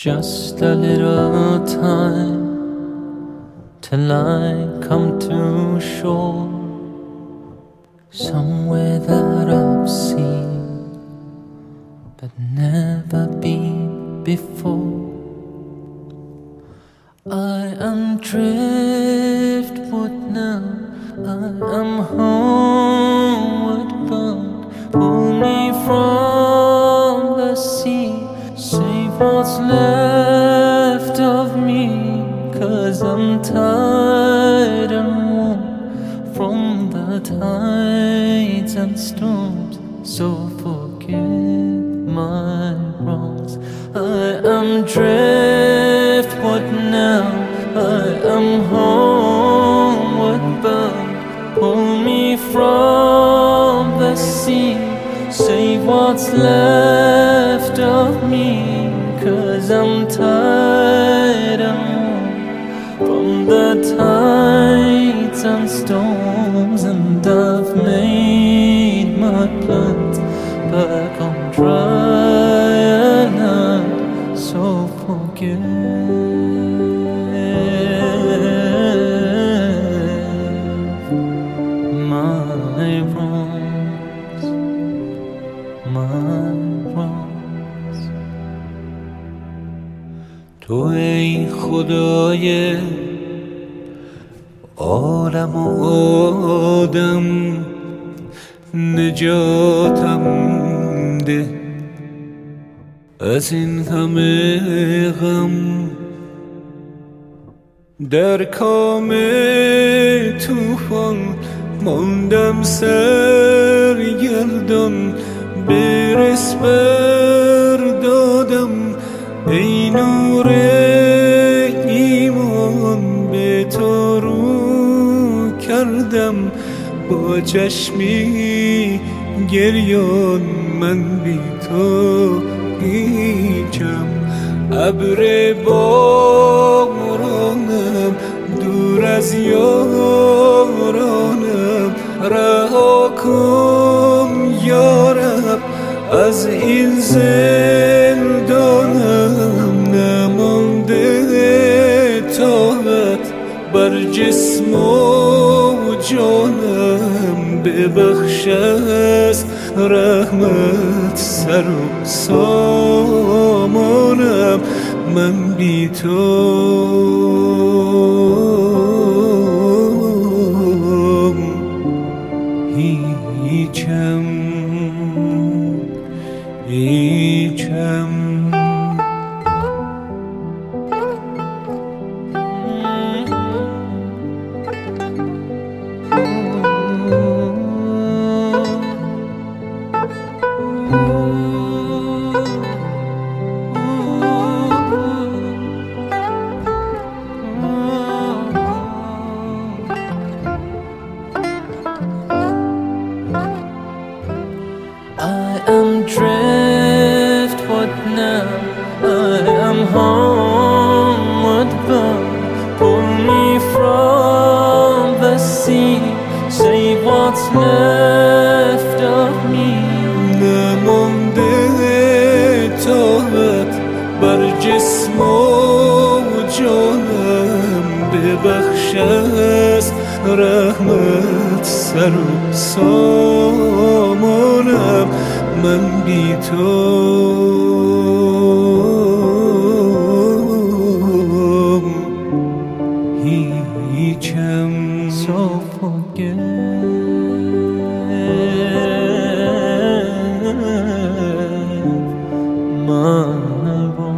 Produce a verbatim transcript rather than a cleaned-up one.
Just a little time till I come to shore, somewhere that I've seen but never been before. I am driftwood now, I am homeward bound. Pull me from the sea, save what's left of me, 'cause I'm tired and worn from the tides and storms. So forgive my wrongs. I am driftwood now, I am homeward bound. Pull me from the sea, save what's left of me, 'cause I'm tired and worn from the tides and storms. And I've made my plans back on dry land, so forgive my wrongs, my wrongs. تو ای خدای عالم و آدم، نجاتم ده از این همه غم. در کام طوفان ماندم سرگردان، برس بردادم ای نور ایمان. به تو رو کردم با چشمی گریان، من بی تو هیچم. ابر بارانم دور از یارانم، رها کن یارب از این زندانم. نمانده طاقت بر جسم و جانم، ببخش از رحمت سر و سامانم. من بی تو هیچم، هیچم. I am driftwood now, I am homeward bound. Pull me from the sea, save what's left of me. نمانده طاقت بر جسم و جانم، ببخش از رحمت سر و سامانم. من بی تو هیچم. So forgive my wrongs.